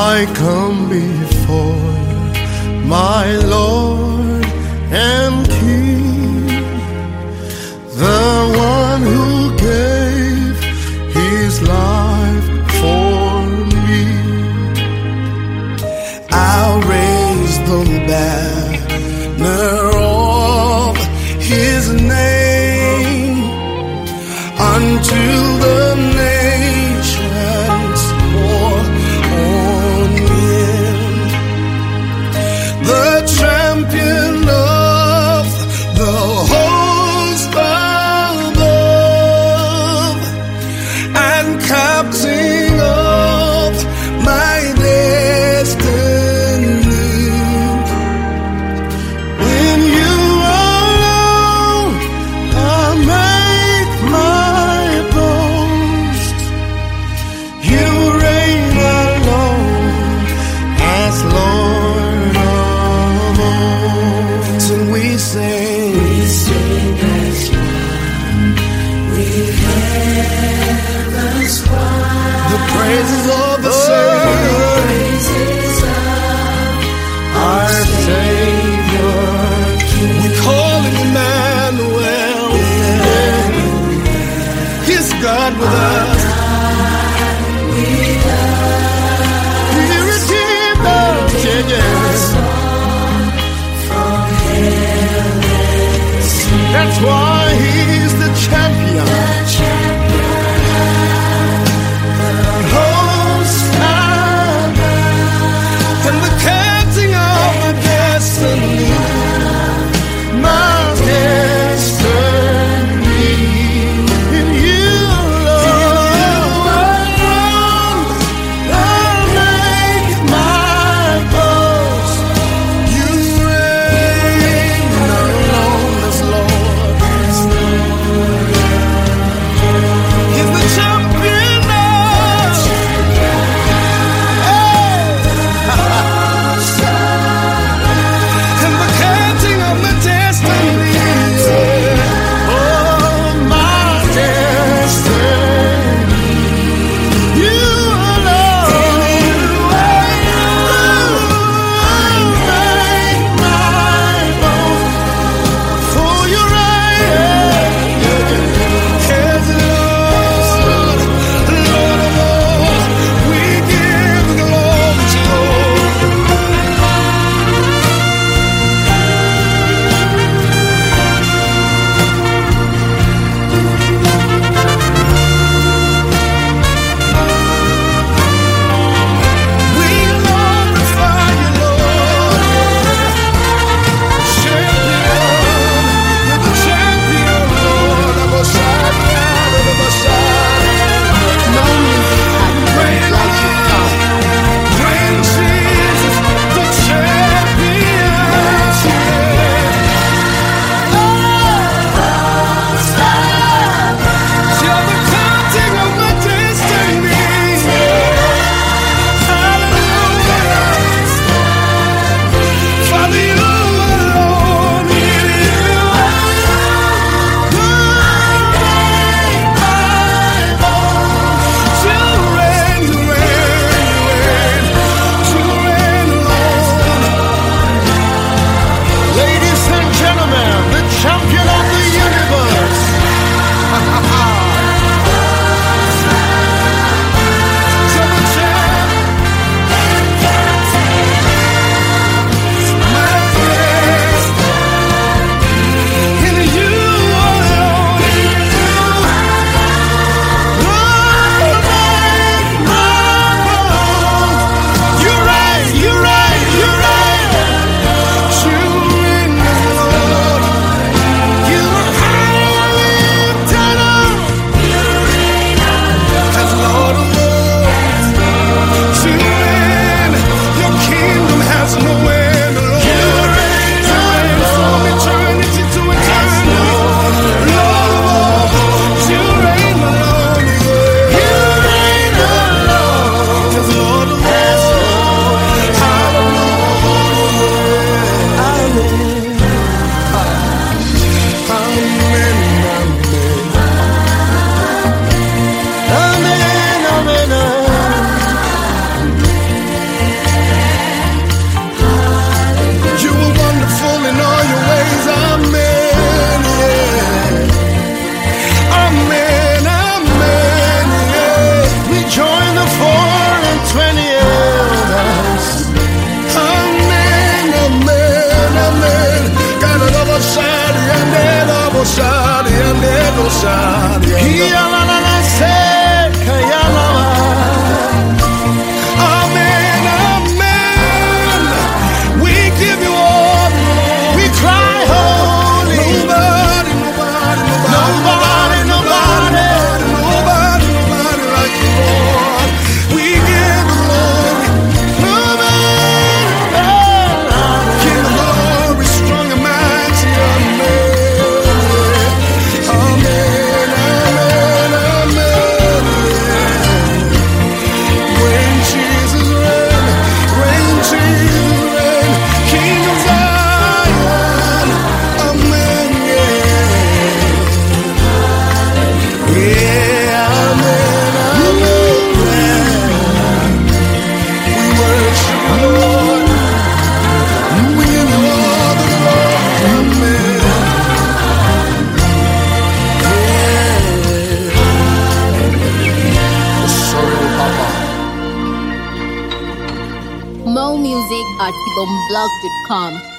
I come before my Lord and King, the one who gave his life for me. I'll raise the banner of his name unto the nations for on him, the champion of the host above, and captain of my destiny. In you alone I make my boast. You reign alone as Lord of all. So we sing as one with heaven's choir, the praises of the Savior, our Savior. We call him Emmanuel. He's God with us. He redeemed us. That's why he's the champion. The host artibomblog.com.